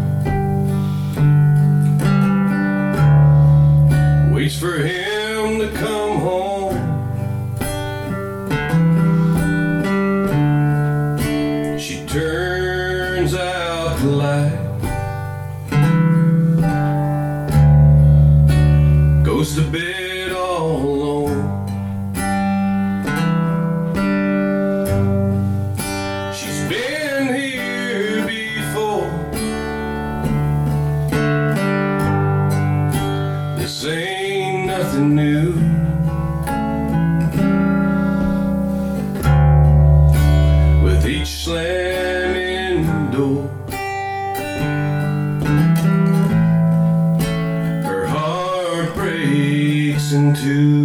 B: waits for him to come home. She turns out the light, goes to bed all alone. She's been here before. This ain't nothing new. With each slamming door, her heart breaks in two.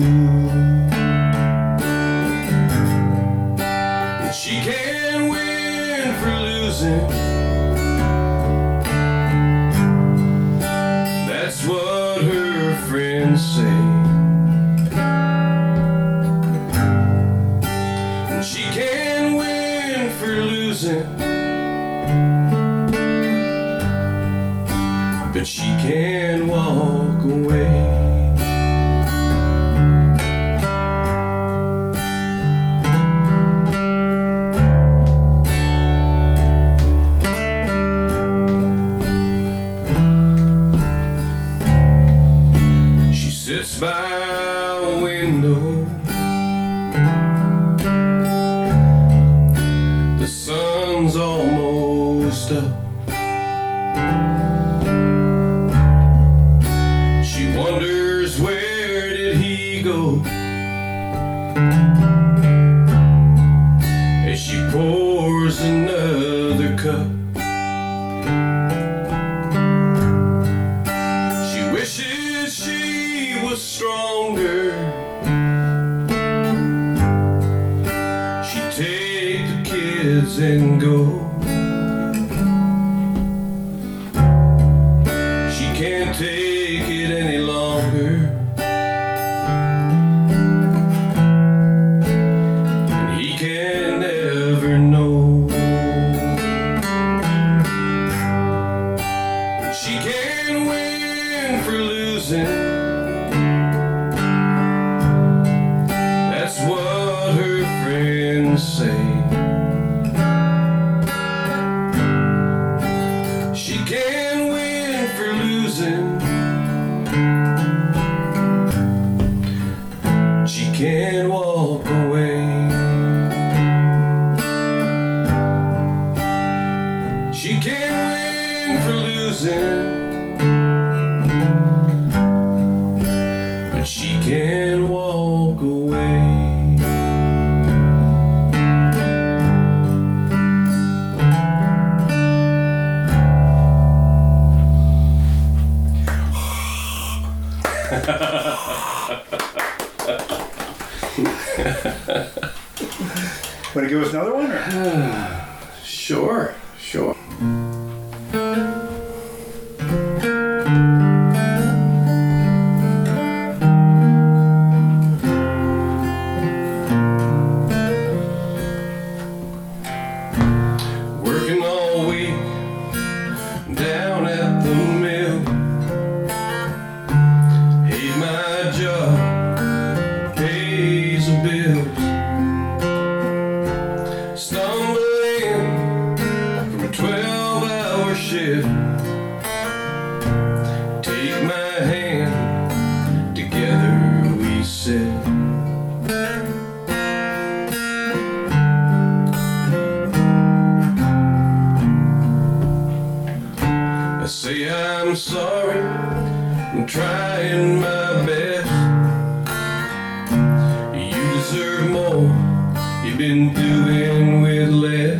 B: And she can't win for losing. That's what her friends say. And she can't win for losing, but she can't walk away. She sits by a window, the sun's almost up. She wonders, where did he go? As she pours another cup, she wishes she was stronger. She'd take the kids and go. She can't take it any longer, and he can never know. She can't win for losing. That's what her friends say. can't win for losing, but she can walk away.
A: Want to give us another one? Or?
B: Sure. Working all week down at the mill. Hate my job, pays the bills. Stumbling from a 12-hour shift. Take my hand, together we sit. I say I'm sorry, I'm trying my best. You deserve more, you've been doing with less.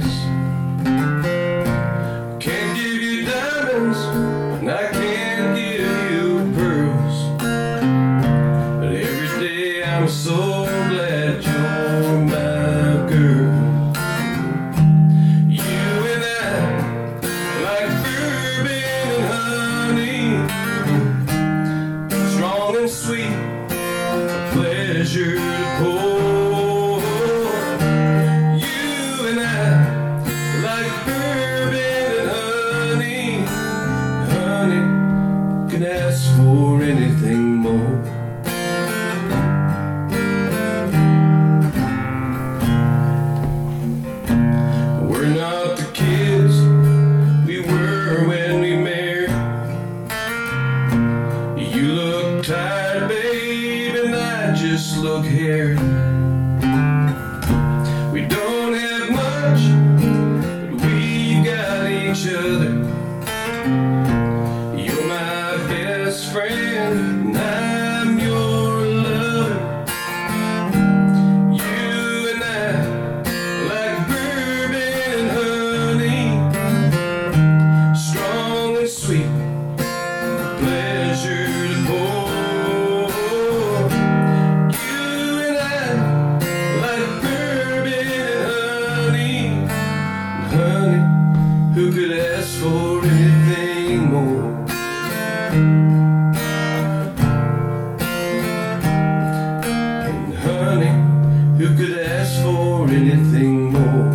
B: Can't give you diamonds, and I can't give you pearls, but every day I'm so glad you're my girl. You and I, like bourbon and honey, strong and sweet, a pleasure to pour. You and I, like bourbon and honey, can ask for anything more. We're not the kids we were when we married. You look tired, babe, and I just look hairy. We don't have much, but we've got each other. You're my best friend, and I'm your lover. You and I, like bourbon and honey, strong and sweet, pleasure to pour. You and I, like bourbon and honey, who could ask for anything more? And honey, who could ask for anything more?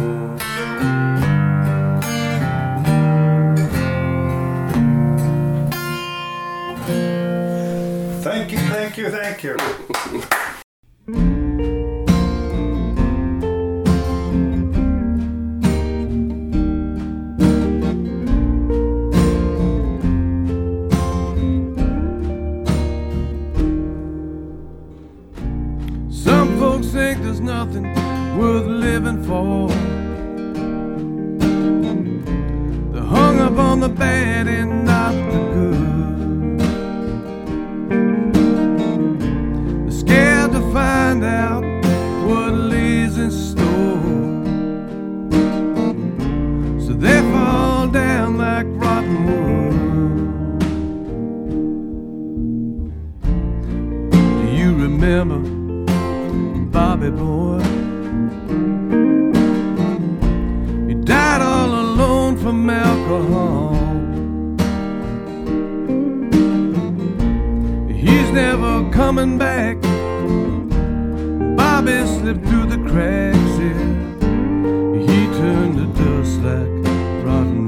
A: Thank you.
C: Some folks think there's nothing worth living for. They're hung up on the bad and not the good. They're scared to find out what lays in store. So they fall down like rotten wood. Do you remember Bobby boy? He died all alone from alcohol. He's never coming back. Bobby slipped through the cracks, yeah. He turned to dust like rotten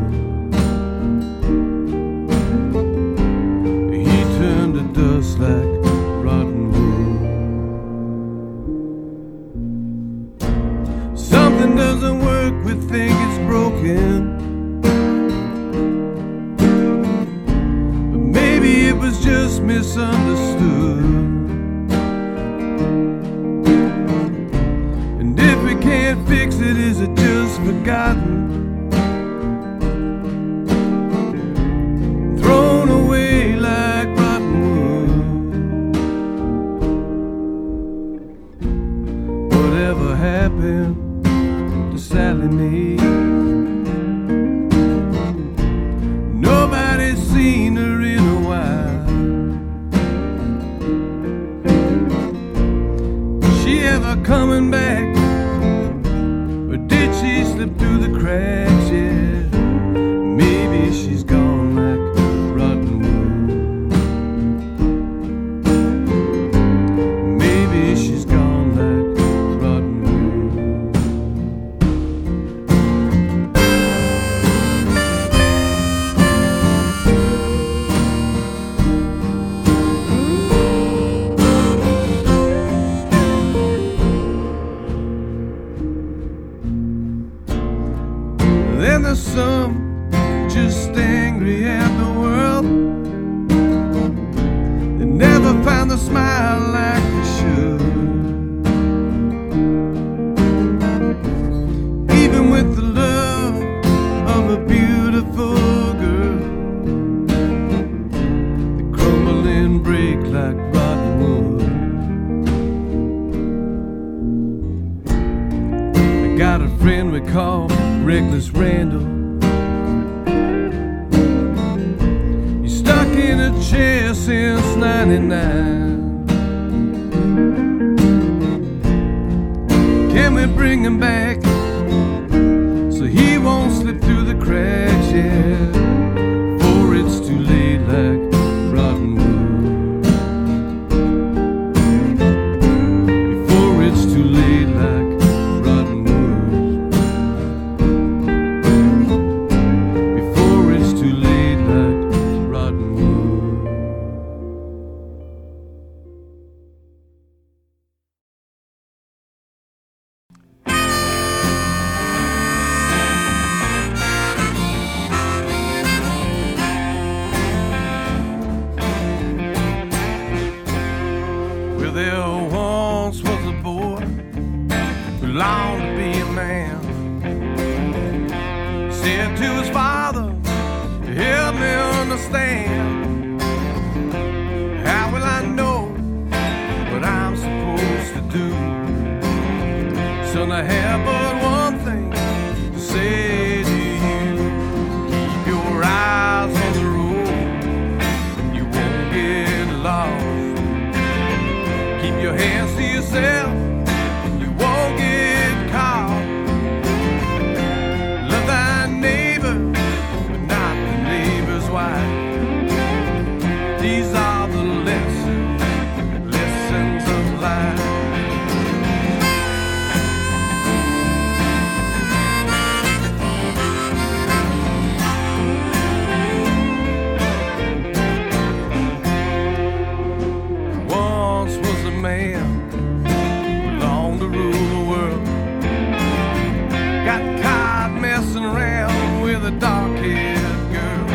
C: wood. He turned to dust like rotten wood. Something doesn't work, we think it's broken. But maybe it was just misunderstood. And if we can't around the smile like they should. Even with the love of a beautiful girl, they crumble and break like rotten wood. I got a friend we call Reckless Randall. He's stuck in a chair since 99. Can we bring him back so he won't slip through the cracks yet? Before it's too late like rotten wood. Before it's too late like rotten wood. Before it's too late like rotten wood. Well, there once was a boy who longed to be a man. He said to his father, help me understand. How will I know what I'm supposed to do? Son, I have but one thing to say to you. Keep your eyes on the road and you won't get lost. Keep your hands to yourself and you won't get caught. Love thy neighbor, but not the neighbor's wife. These are the lessons of life. Once was a man who longed to rule the world. Got caught messing around with a dark-haired girl.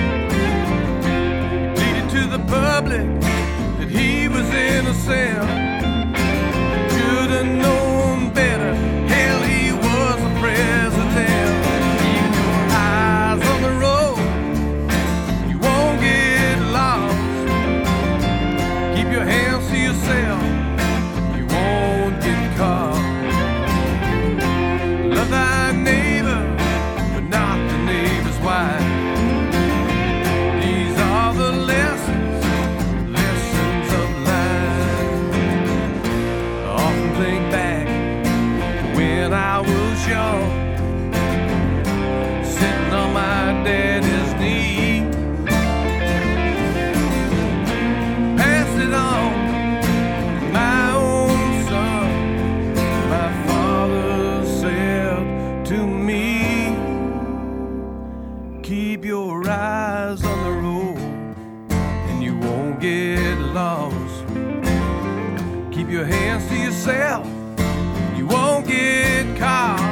C: Pleaded to the public that he was innocent. Should have known better. Hell, he was the president. Keep your eyes on the road. You won't get lost. Keep your hands to yourself. You won't get caught. Love thy neighbor, but not the neighbor's wife. These are the lessons of life. I often think back to when I was young, sitting on my daddy's knee. Pass it on to my own son. My father said to me, keep your eyes on the road and you won't get lost. Keep your hands to yourself, you won't get caught.